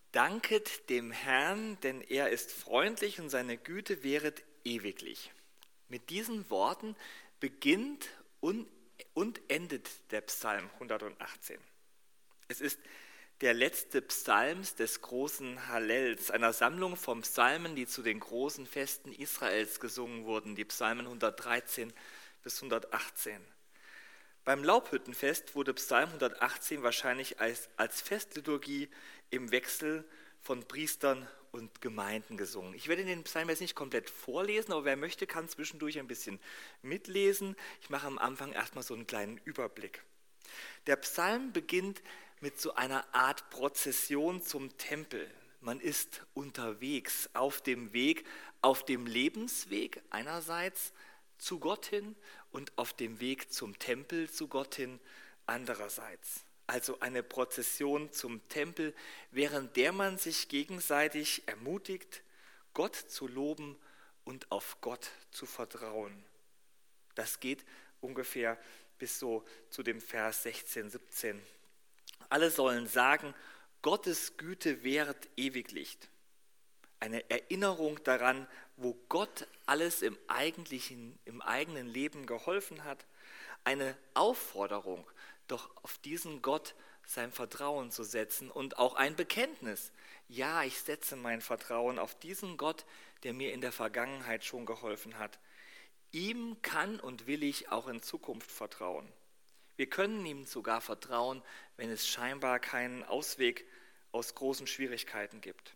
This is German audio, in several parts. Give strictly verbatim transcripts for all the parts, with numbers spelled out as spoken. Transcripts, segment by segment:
Danket dem Herrn, denn er ist freundlich und seine Güte währet ewiglich. Mit diesen Worten beginnt und, und endet der Psalm hundertachtzehn. Es ist der letzte Psalm des großen Hallels, einer Sammlung von Psalmen, die zu den großen Festen Israels gesungen wurden, die Psalmen hundertdreizehn bis hundertachtzehn. Beim Laubhüttenfest wurde Psalm hundertachtzehn wahrscheinlich als, als Festliturgie im Wechsel von Priestern und Gemeinden gesungen. Ich werde den Psalm jetzt nicht komplett vorlesen, aber wer möchte, kann zwischendurch ein bisschen mitlesen. Ich mache am Anfang erstmal so einen kleinen Überblick. Der Psalm beginnt mit so einer Art Prozession zum Tempel. Man ist unterwegs, auf dem Weg, auf dem Lebensweg einerseits zu Gott hin und auf dem Weg zum Tempel zu Gott hin andererseits. Also eine Prozession zum Tempel, während der man sich gegenseitig ermutigt, Gott zu loben und auf Gott zu vertrauen. Das geht ungefähr bis so zu dem Vers sechzehn, siebzehn. Alle sollen sagen, Gottes Güte währet ewiglich. Eine Erinnerung daran, wo Gott alles im eigentlichen, im eigenen Leben geholfen hat. Eine Aufforderung, doch auf diesen Gott sein Vertrauen zu setzen und auch ein Bekenntnis. Ja, ich setze mein Vertrauen auf diesen Gott, der mir in der Vergangenheit schon geholfen hat. Ihm kann und will ich auch in Zukunft vertrauen. Wir können ihm sogar vertrauen, wenn es scheinbar keinen Ausweg aus großen Schwierigkeiten gibt.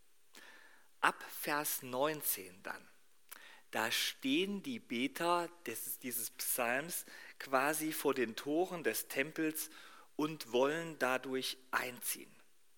Ab Vers neunzehn dann, da stehen die Beter des, dieses Psalms quasi vor den Toren des Tempels und wollen dadurch einziehen.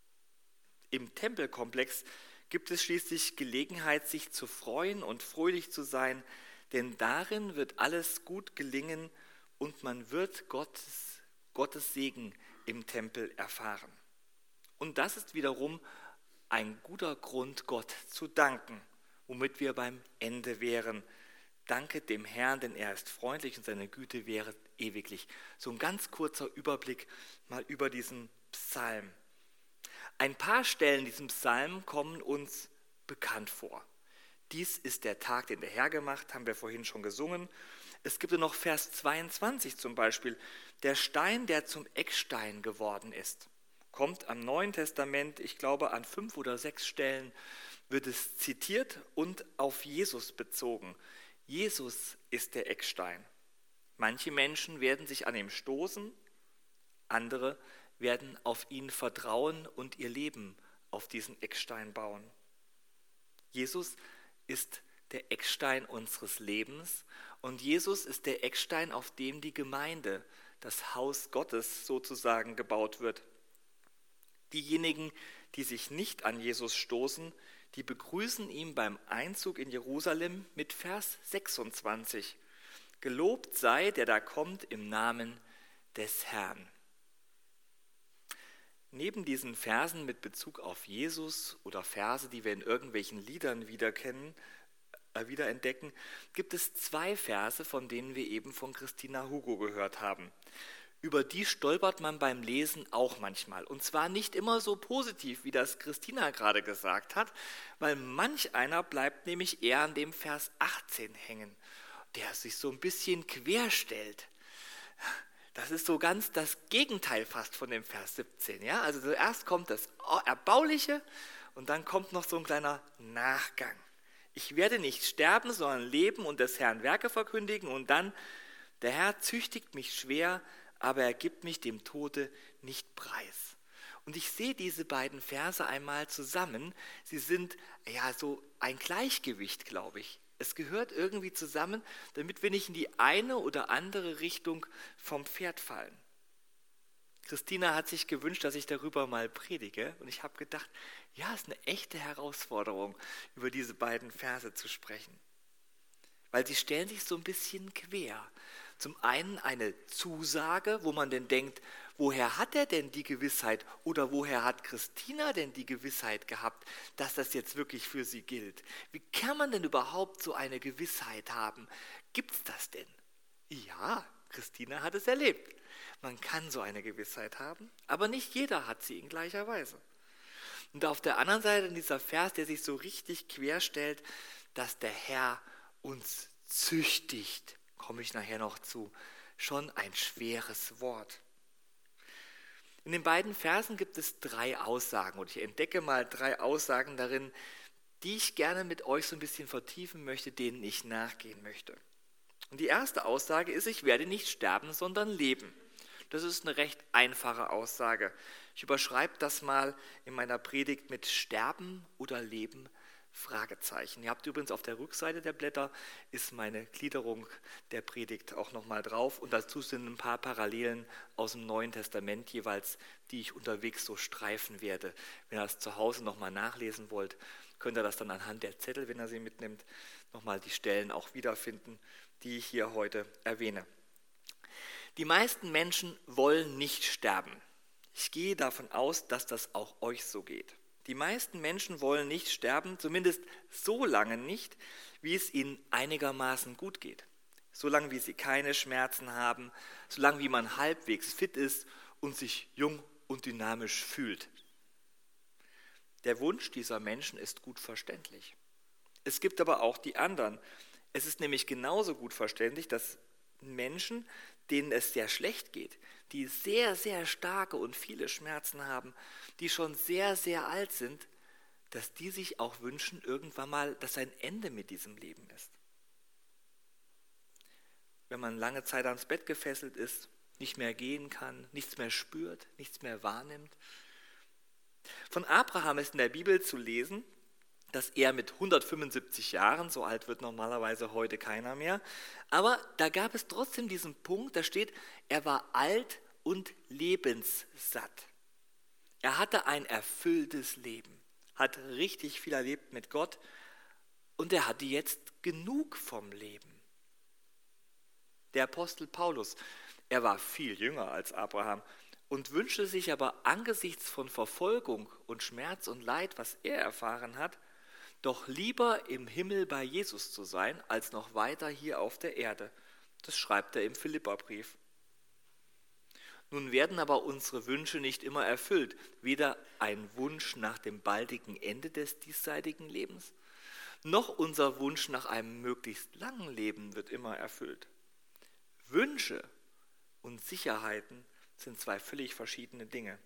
Im Tempelkomplex gibt es schließlich Gelegenheit, sich zu freuen und fröhlich zu sein, denn darin wird alles gut gelingen und man wird Gottes, Gottes Segen im Tempel erfahren. Und das ist wiederum ein guter Grund, Gott zu danken, womit wir beim Ende wären. Danket dem Herrn, denn er ist freundlich und seine Güte währet ewiglich. So ein ganz kurzer Überblick mal über diesen Psalm. Ein paar Stellen in diesem Psalm kommen uns bekannt vor. Dies ist der Tag, den der Herr gemacht, haben wir vorhin schon gesungen. Es gibt noch Vers zweiundzwanzig zum Beispiel, der Stein, der zum Eckstein geworden ist. Kommt am Neuen Testament, ich glaube an fünf oder sechs Stellen, wird es zitiert und auf Jesus bezogen. Jesus ist der Eckstein. Manche Menschen werden sich an ihm stoßen, andere werden auf ihn vertrauen und ihr Leben auf diesen Eckstein bauen. Jesus ist der Eckstein unseres Lebens und Jesus ist der Eckstein, auf dem die Gemeinde, das Haus Gottes sozusagen gebaut wird. Diejenigen, die sich nicht an Jesus stoßen, die begrüßen ihn beim Einzug in Jerusalem mit Vers sechsundzwanzig. Gelobt sei, der da kommt im Namen des Herrn. Neben diesen Versen mit Bezug auf Jesus oder Verse, die wir in irgendwelchen Liedern wiederkennen, äh, wiederentdecken, gibt es zwei Verse, von denen wir eben von Christina Hugo gehört haben. Über die stolpert man beim Lesen auch manchmal. Und zwar nicht immer so positiv, wie das Christina gerade gesagt hat, weil manch einer bleibt nämlich eher an dem Vers achtzehn hängen, der sich so ein bisschen querstellt. Das ist so ganz das Gegenteil fast von dem Vers siebzehn. Ja? Also zuerst kommt das Erbauliche und dann kommt noch so ein kleiner Nachgang. Ich werde nicht sterben, sondern leben und des Herrn Werke verkündigen. Und dann, der Herr züchtigt mich schwer, aber er gibt mich dem Tode nicht preis. Und ich sehe diese beiden Verse einmal zusammen. Sie sind ja so ein Gleichgewicht, glaube ich. Es gehört irgendwie zusammen, damit wir nicht in die eine oder andere Richtung vom Pferd fallen. Christina hat sich gewünscht, dass ich darüber mal predige. Und ich habe gedacht, ja, es ist eine echte Herausforderung, über diese beiden Verse zu sprechen. Weil sie stellen sich so ein bisschen quer. Zum einen eine Zusage, wo man denn denkt, woher hat er denn die Gewissheit oder woher hat Christina denn die Gewissheit gehabt, dass das jetzt wirklich für sie gilt? Wie kann man denn überhaupt so eine Gewissheit haben? Gibt's das denn? Ja, Christina hat es erlebt. Man kann so eine Gewissheit haben, aber nicht jeder hat sie in gleicher Weise. Und auf der anderen Seite dieser Vers, der sich so richtig querstellt, dass der Herr uns züchtigt, komme ich nachher noch zu, schon ein schweres Wort. In den beiden Versen gibt es drei Aussagen und ich entdecke mal drei Aussagen darin, die ich gerne mit euch so ein bisschen vertiefen möchte, denen ich nachgehen möchte. Und die erste Aussage ist, ich werde nicht sterben, sondern leben. Das ist eine recht einfache Aussage. Ich überschreibe das mal in meiner Predigt mit Sterben oder Leben, Fragezeichen. Ihr habt übrigens auf der Rückseite der Blätter ist meine Gliederung der Predigt auch nochmal drauf und dazu sind ein paar Parallelen aus dem Neuen Testament jeweils, die ich unterwegs so streifen werde. Wenn ihr das zu Hause nochmal nachlesen wollt, könnt ihr das dann anhand der Zettel, wenn ihr sie mitnimmt, nochmal die Stellen auch wiederfinden, die ich hier heute erwähne. Die meisten Menschen wollen nicht sterben. Ich gehe davon aus, dass das auch euch so geht. Die meisten Menschen wollen nicht sterben, zumindest so lange nicht, wie es ihnen einigermaßen gut geht. So lange, wie sie keine Schmerzen haben, so lange, wie man halbwegs fit ist und sich jung und dynamisch fühlt. Der Wunsch dieser Menschen ist gut verständlich. Es gibt aber auch die anderen. Es ist nämlich genauso gut verständlich, dass Menschen, denen es sehr schlecht geht, die sehr, sehr starke und viele Schmerzen haben, die schon sehr, sehr alt sind, dass die sich auch wünschen, irgendwann mal, dass ein Ende mit diesem Leben ist. Wenn man lange Zeit ans Bett gefesselt ist, nicht mehr gehen kann, nichts mehr spürt, nichts mehr wahrnimmt. Von Abraham ist in der Bibel zu lesen, dass er mit hundertfünfundsiebzig Jahren, so alt wird normalerweise heute keiner mehr, aber da gab es trotzdem diesen Punkt, da steht, er war alt und lebenssatt. Er hatte ein erfülltes Leben, hat richtig viel erlebt mit Gott und er hatte jetzt genug vom Leben. Der Apostel Paulus, er war viel jünger als Abraham und wünschte sich aber angesichts von Verfolgung und Schmerz und Leid, was er erfahren hat, doch lieber im Himmel bei Jesus zu sein, als noch weiter hier auf der Erde. Das schreibt er im Philipperbrief. Nun werden aber unsere Wünsche nicht immer erfüllt, weder ein Wunsch nach dem baldigen Ende des diesseitigen Lebens, noch unser Wunsch nach einem möglichst langen Leben wird immer erfüllt. Wünsche und Sicherheiten sind zwei völlig verschiedene Dinge.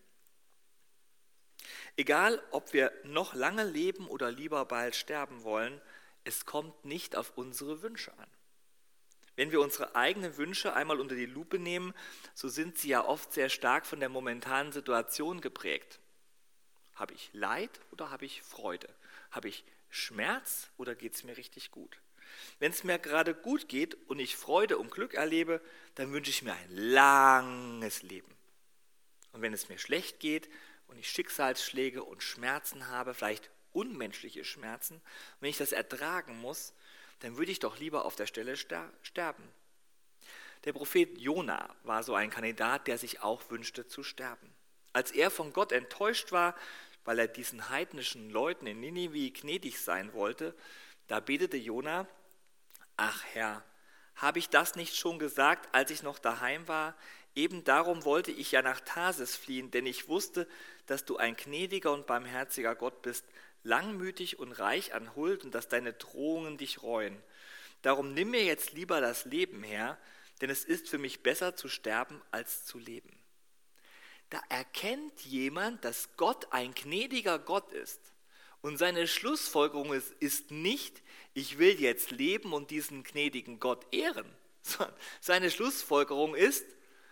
Egal, ob wir noch lange leben oder lieber bald sterben wollen, es kommt nicht auf unsere Wünsche an. Wenn wir unsere eigenen Wünsche einmal unter die Lupe nehmen, so sind sie ja oft sehr stark von der momentanen Situation geprägt. Habe ich Leid oder habe ich Freude? Habe ich Schmerz oder geht es mir richtig gut? Wenn es mir gerade gut geht und ich Freude und Glück erlebe, dann wünsche ich mir ein langes Leben. Und wenn es mir schlecht geht und ich Schicksalsschläge und Schmerzen habe, vielleicht unmenschliche Schmerzen, und wenn ich das ertragen muss, dann würde ich doch lieber auf der Stelle sterben. Der Prophet Jona war so ein Kandidat, der sich auch wünschte zu sterben. Als er von Gott enttäuscht war, weil er diesen heidnischen Leuten in Ninive gnädig sein wollte, da betete Jona: Ach Herr, habe ich das nicht schon gesagt, als ich noch daheim war? Eben darum wollte ich ja nach Tarsis fliehen, denn ich wusste, dass du ein gnädiger und barmherziger Gott bist, langmütig und reich an Huld und dass deine Drohungen dich reuen. Darum nimm mir jetzt lieber das Leben her, denn es ist für mich besser zu sterben als zu leben. Da erkennt jemand, dass Gott ein gnädiger Gott ist. Und seine Schlussfolgerung ist, ist nicht, ich will jetzt leben und diesen gnädigen Gott ehren, sondern seine Schlussfolgerung ist,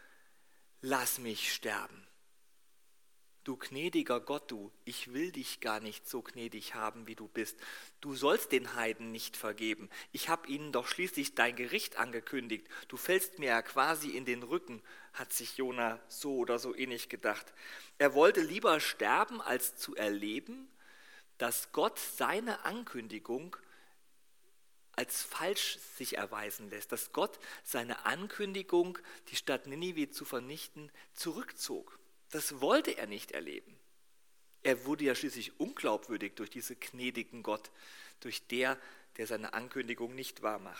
lass mich sterben. Du gnädiger Gott, du, ich will dich gar nicht so gnädig haben, wie du bist. Du sollst den Heiden nicht vergeben. Ich habe ihnen doch schließlich dein Gericht angekündigt. Du fällst mir ja quasi in den Rücken, hat sich Jona so oder so ähnlich gedacht. Er wollte lieber sterben, als zu erleben, dass Gott seine Ankündigung als falsch sich erweisen lässt, dass Gott seine Ankündigung, die Stadt Ninive zu vernichten, zurückzog. Das wollte er nicht erleben. Er wurde ja schließlich unglaubwürdig durch diesen gnädigen Gott, durch der, der seine Ankündigung nicht wahrmacht.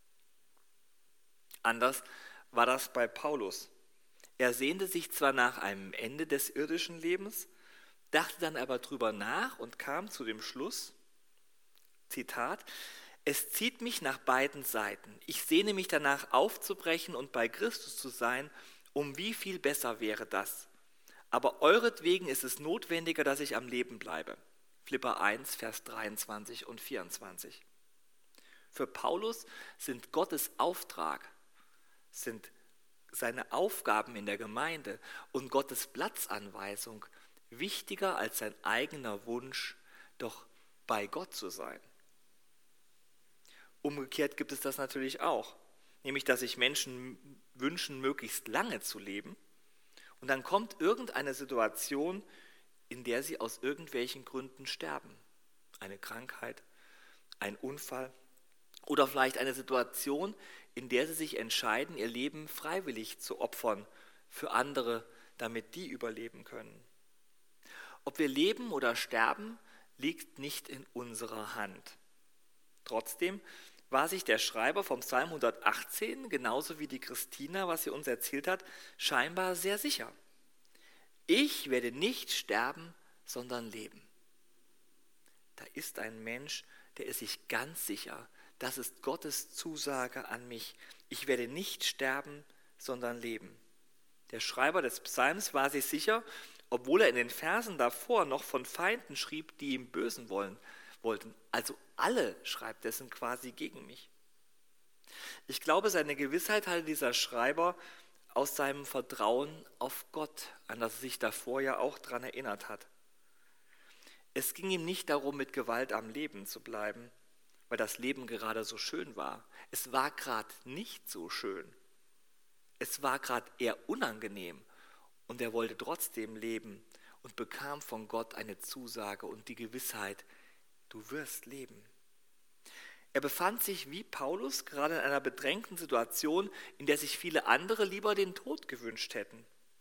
Anders war das bei Paulus. Er sehnte sich zwar nach einem Ende des irdischen Lebens, dachte dann aber drüber nach und kam zu dem Schluss, Zitat, es zieht mich nach beiden Seiten. Ich sehne mich danach aufzubrechen und bei Christus zu sein, um wie viel besser wäre das. Aber euretwegen ist es notwendiger, dass ich am Leben bleibe. Philipper eins, Vers dreiundzwanzig und vierundzwanzig. Für Paulus sind Gottes Auftrag, sind seine Aufgaben in der Gemeinde und Gottes Platzanweisung wichtiger als sein eigener Wunsch, doch bei Gott zu sein. Umgekehrt gibt es das natürlich auch, nämlich dass sich Menschen wünschen, möglichst lange zu leben und dann kommt irgendeine Situation, in der sie aus irgendwelchen Gründen sterben. Eine Krankheit, ein Unfall oder vielleicht eine Situation, in der sie sich entscheiden, ihr Leben freiwillig zu opfern für andere, damit die überleben können. Ob wir leben oder sterben, liegt nicht in unserer Hand. Trotzdem war sich der Schreiber vom Psalm hundertachtzehn, genauso wie die Christina, was sie uns erzählt hat, scheinbar sehr sicher. Ich werde nicht sterben, sondern leben. Da ist ein Mensch, der ist sich ganz sicher, das ist Gottes Zusage an mich. Ich werde nicht sterben, sondern leben. Der Schreiber des Psalms war sich sicher, obwohl er in den Versen davor noch von Feinden schrieb, die ihm Bösen wollen, wollten. Also alle, schreibt er, sind quasi gegen mich. Ich glaube, seine Gewissheit hatte dieser Schreiber aus seinem Vertrauen auf Gott, an das er sich davor ja auch daran erinnert hat. Es ging ihm nicht darum, mit Gewalt am Leben zu bleiben, weil das Leben gerade so schön war. Es war gerade nicht so schön. Es war gerade eher unangenehm und er wollte trotzdem leben und bekam von Gott eine Zusage und die Gewissheit, du wirst leben. Er befand sich wie Paulus gerade in einer bedrängten Situation, in der sich viele andere lieber den Tod gewünscht hätten.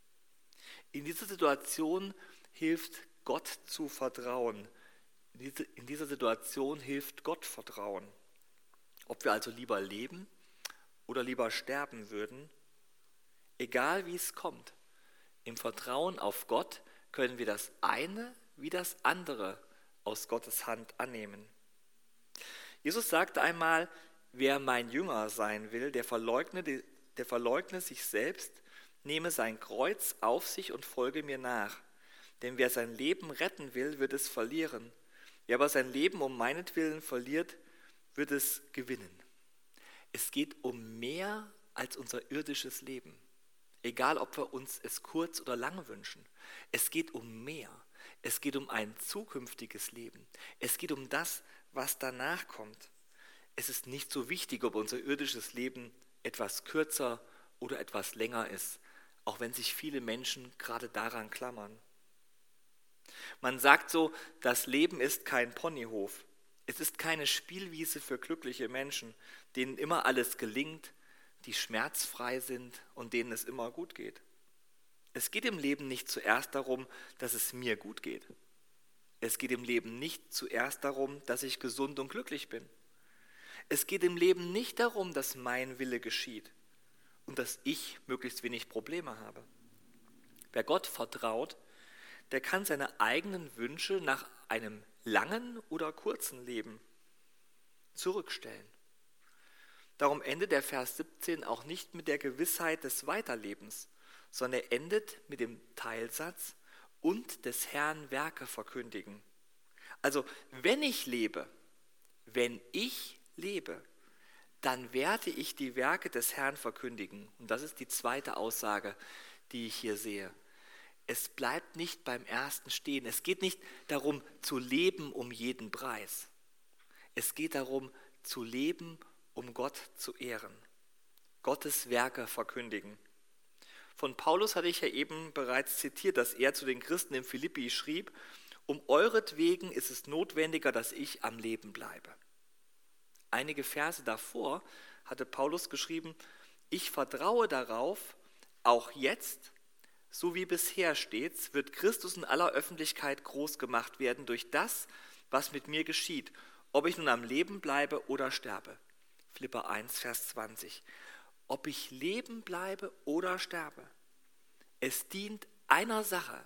In dieser Situation hilft Gott zu vertrauen. In dieser Situation hilft Gott Vertrauen. Ob wir also lieber leben oder lieber sterben würden, egal wie es kommt, im Vertrauen auf Gott können wir das eine wie das andere aus Gottes Hand annehmen. Jesus sagte einmal, wer mein Jünger sein will, der verleugne, der verleugne sich selbst, nehme sein Kreuz auf sich und folge mir nach. Denn wer sein Leben retten will, wird es verlieren. Wer aber sein Leben um meinetwillen verliert, wird es gewinnen. Es geht um mehr als unser irdisches Leben. Egal, ob wir uns es kurz oder lang wünschen. Es geht um mehr. Es geht um ein zukünftiges Leben. Es geht um das, was danach kommt. Es ist nicht so wichtig, ob unser irdisches Leben etwas kürzer oder etwas länger ist, auch wenn sich viele Menschen gerade daran klammern. Man sagt so, das Leben ist kein Ponyhof. Es ist keine Spielwiese für glückliche Menschen, denen immer alles gelingt, die schmerzfrei sind und denen es immer gut geht. Es geht im Leben nicht zuerst darum, dass es mir gut geht. Es geht im Leben nicht zuerst darum, dass ich gesund und glücklich bin. Es geht im Leben nicht darum, dass mein Wille geschieht und dass ich möglichst wenig Probleme habe. Wer Gott vertraut, der kann seine eigenen Wünsche nach einem langen oder kurzen Leben zurückstellen. Darum endet der Vers siebzehn auch nicht mit der Gewissheit des Weiterlebens, sondern er endet mit dem Teilsatz und des Herrn Werke verkündigen. Also wenn ich lebe, wenn ich lebe, dann werde ich die Werke des Herrn verkündigen. Und das ist die zweite Aussage, die ich hier sehe. Es bleibt nicht beim ersten stehen. Es geht nicht darum, zu leben um jeden Preis. Es geht darum, zu leben, um Gott zu ehren. Gottes Werke verkündigen. Von Paulus hatte ich ja eben bereits zitiert, dass er zu den Christen in Philippi schrieb, um euretwegen ist es notwendiger, dass ich am Leben bleibe. Einige Verse davor hatte Paulus geschrieben, ich vertraue darauf, auch jetzt, so wie bisher stets, wird Christus in aller Öffentlichkeit groß gemacht werden durch das, was mit mir geschieht, ob ich nun am Leben bleibe oder sterbe. Philipper eins, Vers zwanzig. Ob ich leben bleibe oder sterbe. Es dient einer Sache,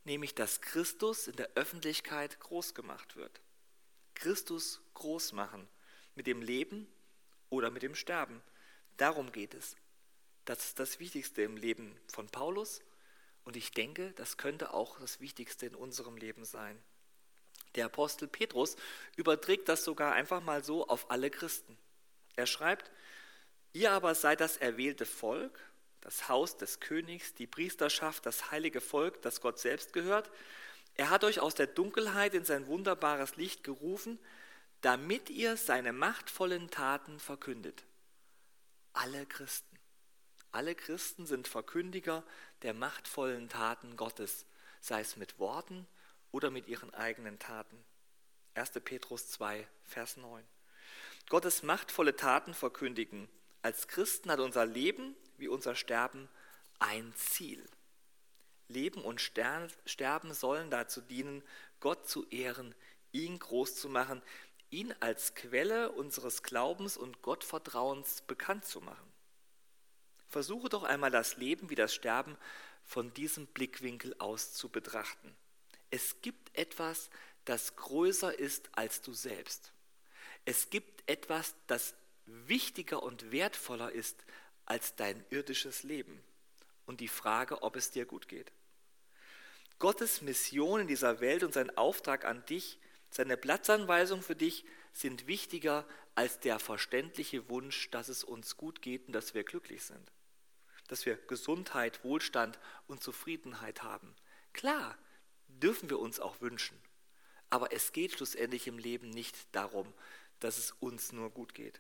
nämlich dass Christus in der Öffentlichkeit groß gemacht wird. Christus groß machen, mit dem Leben oder mit dem Sterben. Darum geht es. Das ist das Wichtigste im Leben von Paulus und ich denke, das könnte auch das Wichtigste in unserem Leben sein. Der Apostel Petrus überträgt das sogar einfach mal so auf alle Christen. Er schreibt, ihr aber seid das erwählte Volk, das Haus des Königs, die Priesterschaft, das heilige Volk, das Gott selbst gehört. Er hat euch aus der Dunkelheit in sein wunderbares Licht gerufen, damit ihr seine machtvollen Taten verkündet. Alle Christen, alle Christen sind Verkündiger der machtvollen Taten Gottes, sei es mit Worten oder mit ihren eigenen Taten. erster Petrus zwei, Vers neun. Gottes machtvolle Taten verkündigen. Als Christen hat unser Leben wie unser Sterben ein Ziel. Leben und Sterben sollen dazu dienen, Gott zu ehren, ihn groß zu machen, ihn als Quelle unseres Glaubens und Gottvertrauens bekannt zu machen. Versuche doch einmal das Leben wie das Sterben von diesem Blickwinkel aus zu betrachten. Es gibt etwas, das größer ist als du selbst. Es gibt etwas, das wichtiger und wertvoller ist als dein irdisches Leben und die Frage, ob es dir gut geht. Gottes Mission in dieser Welt und sein Auftrag an dich, seine Platzanweisung für dich sind wichtiger als der verständliche Wunsch, dass es uns gut geht und dass wir glücklich sind. Dass wir Gesundheit, Wohlstand und Zufriedenheit haben. Klar, dürfen wir uns auch wünschen. Aber es geht schlussendlich im Leben nicht darum, dass es uns nur gut geht.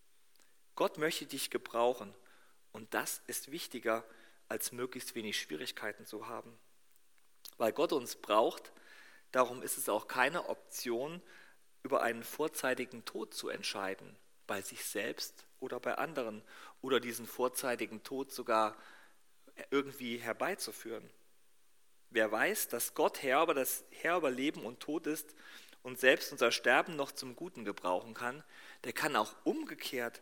Gott möchte dich gebrauchen und das ist wichtiger, als möglichst wenig Schwierigkeiten zu haben. Weil Gott uns braucht, darum ist es auch keine Option, über einen vorzeitigen Tod zu entscheiden, bei sich selbst oder bei anderen oder diesen vorzeitigen Tod sogar irgendwie herbeizuführen. Wer weiß, dass Gott Herr über, das, Herr über Leben und Tod ist und selbst unser Sterben noch zum Guten gebrauchen kann, der kann auch umgekehrt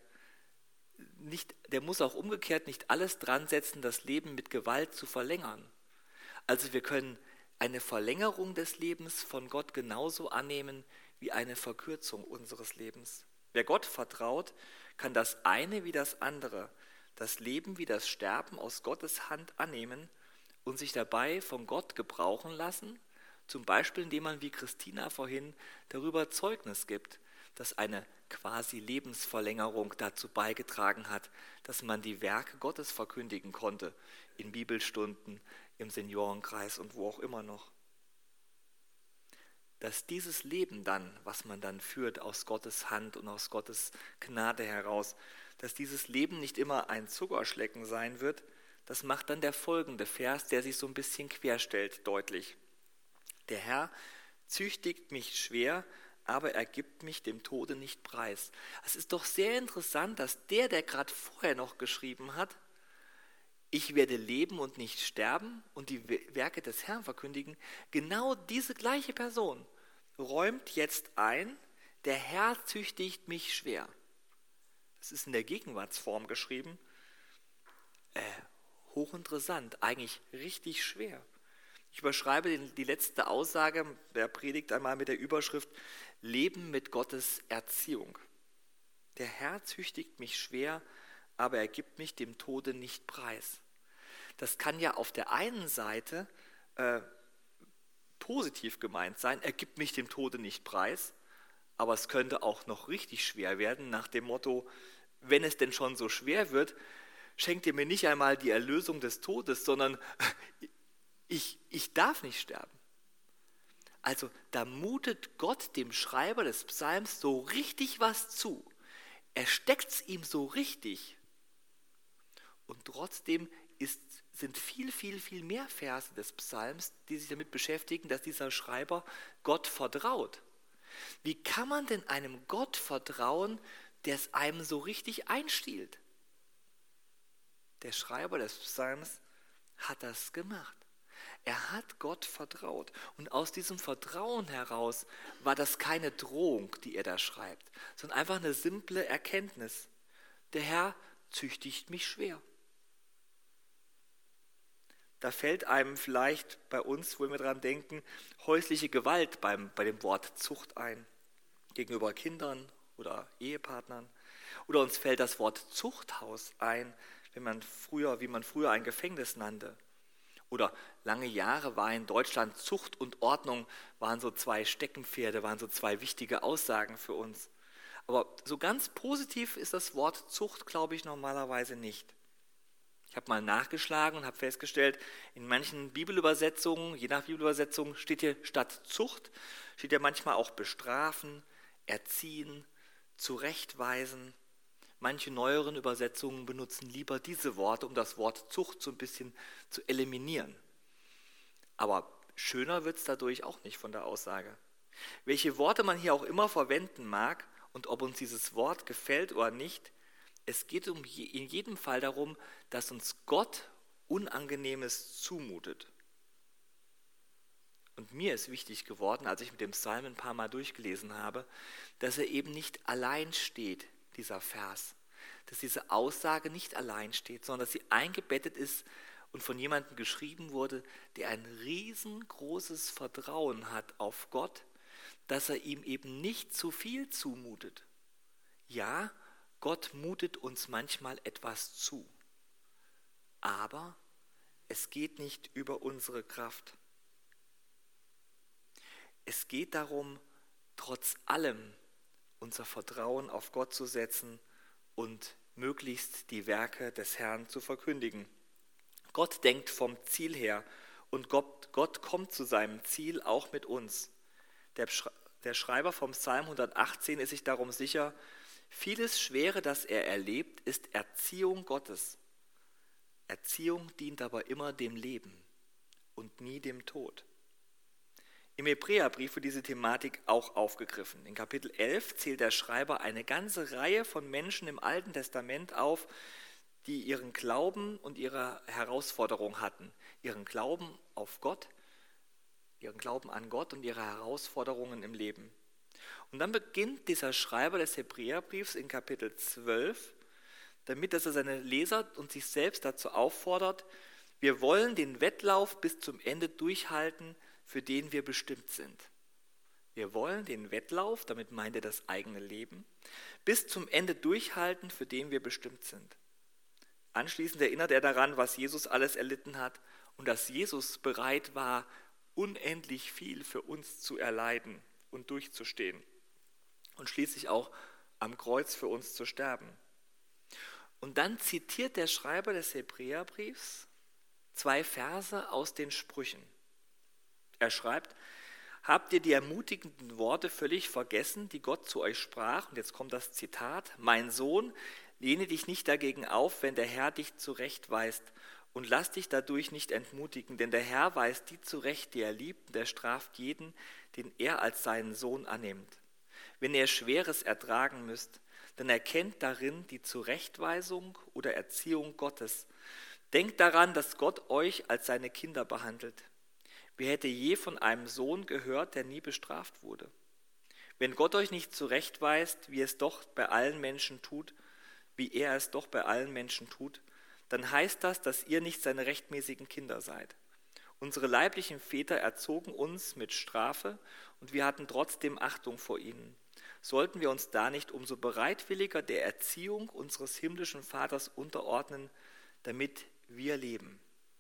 nicht, der muss auch umgekehrt nicht alles dran setzen, das Leben mit Gewalt zu verlängern. Also wir können eine Verlängerung des Lebens von Gott genauso annehmen wie eine Verkürzung unseres Lebens. Wer Gott vertraut, kann das eine wie das andere, das Leben wie das Sterben aus Gottes Hand annehmen und sich dabei von Gott gebrauchen lassen, zum Beispiel indem man wie Christina vorhin darüber Zeugnis gibt, dass eine quasi Lebensverlängerung dazu beigetragen hat, dass man die Werke Gottes verkündigen konnte, in Bibelstunden, im Seniorenkreis und wo auch immer noch. Dass dieses Leben dann, was man dann führt aus Gottes Hand und aus Gottes Gnade heraus, dass dieses Leben nicht immer ein Zuckerschlecken sein wird, das macht dann der folgende Vers, der sich so ein bisschen querstellt, deutlich. Der Herr züchtigt mich schwer, aber er gibt mich dem Tode nicht preis. Es ist doch sehr interessant, dass der, der gerade vorher noch geschrieben hat, ich werde leben und nicht sterben und die Werke des Herrn verkündigen, genau diese gleiche Person räumt jetzt ein, der Herr züchtigt mich schwer. Das ist in der Gegenwartsform geschrieben. Äh, hochinteressant, eigentlich richtig schwer. Ich überschreibe die letzte Aussage der Predigt einmal mit der Überschrift Leben mit Gottes Erziehung. Der Herr züchtigt mich schwer, aber er gibt mich dem Tode nicht preis. Das kann ja auf der einen Seite äh, positiv gemeint sein, er gibt mich dem Tode nicht preis, aber es könnte auch noch richtig schwer werden nach dem Motto, wenn es denn schon so schwer wird, schenkt ihr mir nicht einmal die Erlösung des Todes, sondern ich, ich darf nicht sterben. Also da mutet Gott dem Schreiber des Psalms so richtig was zu. Er steckt es ihm so richtig. Und trotzdem ist, sind viel, viel, viel mehr Verse des Psalms, die sich damit beschäftigen, dass dieser Schreiber Gott vertraut. Wie kann man denn einem Gott vertrauen, der es einem so richtig einstiehlt? Der Schreiber des Psalms hat das gemacht. Er hat Gott vertraut. Und aus diesem Vertrauen heraus war das keine Drohung, die er da schreibt, sondern einfach eine simple Erkenntnis. Der Herr züchtigt mich schwer. Da fällt einem vielleicht bei uns, wo wir dran denken, häusliche Gewalt beim, bei dem Wort Zucht ein, gegenüber Kindern oder Ehepartnern. Oder uns fällt das Wort Zuchthaus ein, wenn man früher, wie man früher ein Gefängnis nannte. Oder lange Jahre war in Deutschland Zucht und Ordnung, waren so zwei Steckenpferde, waren so zwei wichtige Aussagen für uns. Aber so ganz positiv ist das Wort Zucht, glaube ich, normalerweise nicht. Ich habe mal nachgeschlagen und habe festgestellt, in manchen Bibelübersetzungen, je nach Bibelübersetzung, steht hier statt Zucht, steht ja manchmal auch bestrafen, erziehen, zurechtweisen. Manche neueren Übersetzungen benutzen lieber diese Worte, um das Wort Zucht so ein bisschen zu eliminieren. Aber schöner wird es dadurch auch nicht von der Aussage. Welche Worte man hier auch immer verwenden mag und ob uns dieses Wort gefällt oder nicht, es geht um je, in jedem Fall darum, dass uns Gott Unangenehmes zumutet. Und mir ist wichtig geworden, als ich mit dem Psalm ein paar Mal durchgelesen habe, dass er eben nicht allein steht, dieser Vers. Dass diese Aussage nicht allein steht, sondern dass sie eingebettet ist und von jemandem geschrieben wurde, der ein riesengroßes Vertrauen hat auf Gott, dass er ihm eben nicht zu viel zumutet. Ja, Gott mutet uns manchmal etwas zu, aber es geht nicht über unsere Kraft. Es geht darum, trotz allem unser Vertrauen auf Gott zu setzen und möglichst die Werke des Herrn zu verkündigen. Gott denkt vom Ziel her und Gott, Gott kommt zu seinem Ziel auch mit uns. Der, der Schreiber vom Psalm hundertachtzehn ist sich darum sicher, vieles Schwere, das er erlebt, ist Erziehung Gottes. Erziehung dient aber immer dem Leben und nie dem Tod. Im Hebräerbrief wird diese Thematik auch aufgegriffen. In Kapitel elf zählt der Schreiber eine ganze Reihe von Menschen im Alten Testament auf, die ihren Glauben und ihre Herausforderung hatten. Ihren Glauben auf Gott, ihren Glauben an Gott und ihre Herausforderungen im Leben. Und dann beginnt dieser Schreiber des Hebräerbriefs in Kapitel zwölf, damit dass er seine Leser und sich selbst dazu auffordert, wir wollen den Wettlauf bis zum Ende durchhalten, für den wir bestimmt sind. Wir wollen den Wettlauf, damit meint er das eigene Leben, bis zum Ende durchhalten, für den wir bestimmt sind. Anschließend erinnert er daran, was Jesus alles erlitten hat und dass Jesus bereit war, unendlich viel für uns zu erleiden und durchzustehen und schließlich auch am Kreuz für uns zu sterben. Und dann zitiert der Schreiber des Hebräerbriefs zwei Verse aus den Sprüchen. Er schreibt, habt ihr die ermutigenden Worte völlig vergessen, die Gott zu euch sprach? Und jetzt kommt das Zitat, mein Sohn, lehne dich nicht dagegen auf, wenn der Herr dich zurechtweist und lass dich dadurch nicht entmutigen, denn der Herr weist die zurecht, die er liebt, und er straft jeden, den er als seinen Sohn annimmt. Wenn ihr Schweres ertragen müsst, dann erkennt darin die Zurechtweisung oder Erziehung Gottes. Denkt daran, dass Gott euch als seine Kinder behandelt. Wer hätte je von einem Sohn gehört, der nie bestraft wurde? Wenn Gott euch nicht zurechtweist, wie es doch bei allen Menschen tut, wie er es doch bei allen Menschen tut, dann heißt das, dass ihr nicht seine rechtmäßigen Kinder seid. Unsere leiblichen Väter erzogen uns mit Strafe und wir hatten trotzdem Achtung vor ihnen. Sollten wir uns da nicht umso bereitwilliger der Erziehung unseres himmlischen Vaters unterordnen, damit wir leben?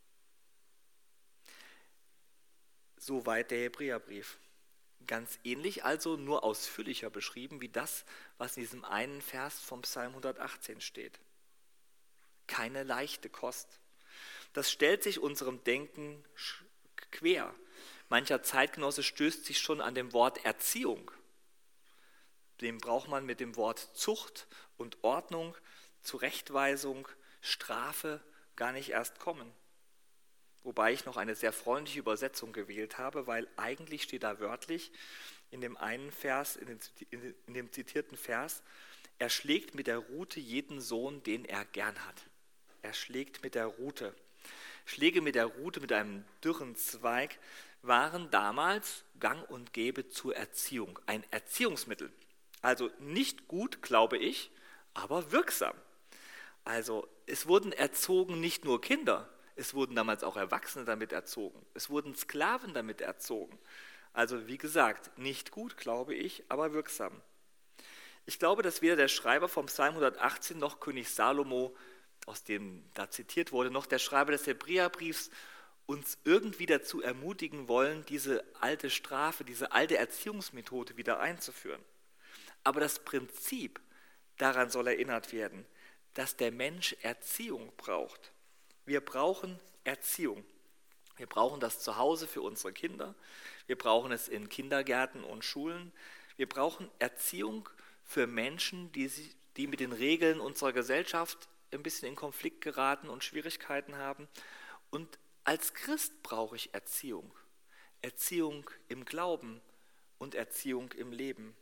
Soweit der Hebräerbrief. Ganz ähnlich also, nur ausführlicher beschrieben, wie das, was in diesem einen Vers vom Psalm hundertachtzehn steht. Keine leichte Kost. Das stellt sich unserem Denken quer. Mancher Zeitgenosse stößt sich schon an dem Wort Erziehung. Dem braucht man mit dem Wort Zucht und Ordnung, Zurechtweisung, Strafe gar nicht erst kommen. Wobei ich noch eine sehr freundliche Übersetzung gewählt habe, weil eigentlich steht da wörtlich in dem einen Vers, in dem, in dem zitierten Vers, er schlägt mit der Rute jeden Sohn, den er gern hat. Er schlägt mit der Rute. Schläge mit der Rute, mit einem dürren Zweig, waren damals gang und gäbe zur Erziehung. Ein Erziehungsmittel. Also nicht gut, glaube ich, aber wirksam. Also es wurden erzogen nicht nur Kinder, Es wurden damals auch Erwachsene damit erzogen. Es wurden Sklaven damit erzogen. Also wie gesagt, nicht gut, glaube ich, aber wirksam. Ich glaube, dass weder der Schreiber vom Psalm hundertachtzehn noch König Salomo, aus dem da zitiert wurde, noch der Schreiber des Hebräerbriefs uns irgendwie dazu ermutigen wollen, diese alte Strafe, diese alte Erziehungsmethode wieder einzuführen. Aber das Prinzip, daran soll erinnert werden, dass der Mensch Erziehung braucht. Wir brauchen Erziehung. Wir brauchen das zu Hause für unsere Kinder. Wir brauchen es in Kindergärten und Schulen. Wir brauchen Erziehung für Menschen, die, sie, die mit den Regeln unserer Gesellschaft ein bisschen in Konflikt geraten und Schwierigkeiten haben. Und als Christ brauche ich Erziehung. Erziehung im Glauben und Erziehung im Leben.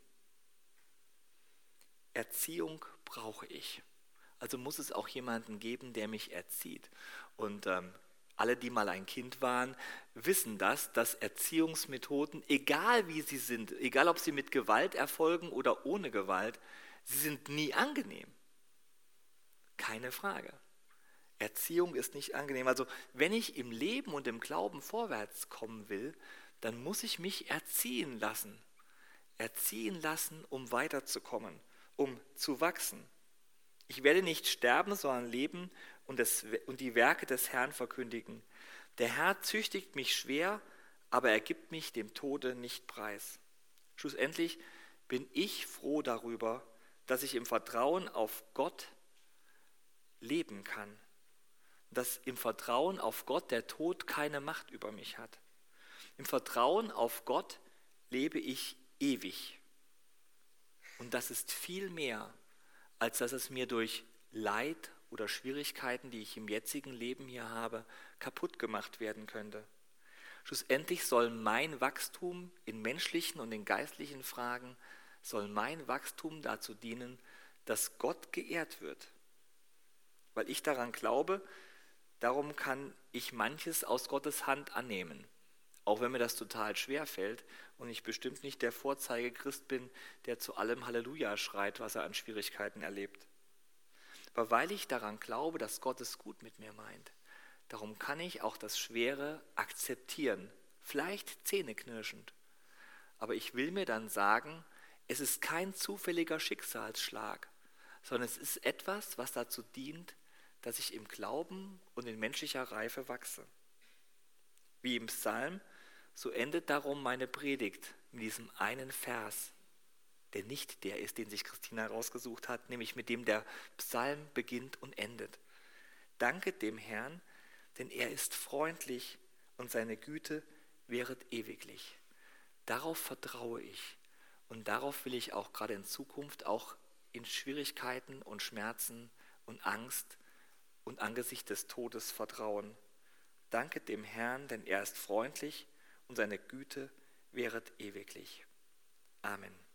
Erziehung brauche ich. Also muss es auch jemanden geben, der mich erzieht. Und ähm, alle, die mal ein Kind waren, wissen das, dass Erziehungsmethoden, egal wie sie sind, egal ob sie mit Gewalt erfolgen oder ohne Gewalt, sie sind nie angenehm. Keine Frage. Erziehung ist nicht angenehm. Also wenn ich im Leben und im Glauben vorwärts kommen will, dann muss ich mich erziehen lassen. Erziehen lassen, um weiterzukommen, um zu wachsen. Ich werde nicht sterben, sondern leben und, das, und die Werke des Herrn verkündigen. Der Herr züchtigt mich schwer, aber er gibt mich dem Tode nicht preis. Schlussendlich bin ich froh darüber, dass ich im Vertrauen auf Gott leben kann. Dass im Vertrauen auf Gott der Tod keine Macht über mich hat. Im Vertrauen auf Gott lebe ich ewig. Und das ist viel mehr, als dass es mir durch Leid oder Schwierigkeiten, die ich im jetzigen Leben hier habe, kaputt gemacht werden könnte. Schlussendlich soll mein Wachstum in menschlichen und in geistlichen Fragen, soll mein Wachstum dazu dienen, dass Gott geehrt wird. Weil ich daran glaube, darum kann ich manches aus Gottes Hand annehmen. Auch wenn mir das total schwer fällt und ich bestimmt nicht der Vorzeigechrist bin, der zu allem Halleluja schreit, was er an Schwierigkeiten erlebt. Aber weil ich daran glaube, dass Gott es gut mit mir meint, darum kann ich auch das Schwere akzeptieren, vielleicht zähneknirschend. Aber ich will mir dann sagen, es ist kein zufälliger Schicksalsschlag, sondern es ist etwas, was dazu dient, dass ich im Glauben und in menschlicher Reife wachse. Wie im Psalm, so endet darum meine Predigt mit diesem einen Vers, der nicht der ist, den sich Christina rausgesucht hat, nämlich mit dem der Psalm beginnt und endet. Danket dem Herrn, denn er ist freundlich und seine Güte währet ewiglich. Darauf vertraue ich und darauf will ich auch gerade in Zukunft, auch in Schwierigkeiten und Schmerzen und Angst und angesichts des Todes vertrauen. Danket dem Herrn, denn er ist freundlich und seine Güte währet ewiglich. Amen.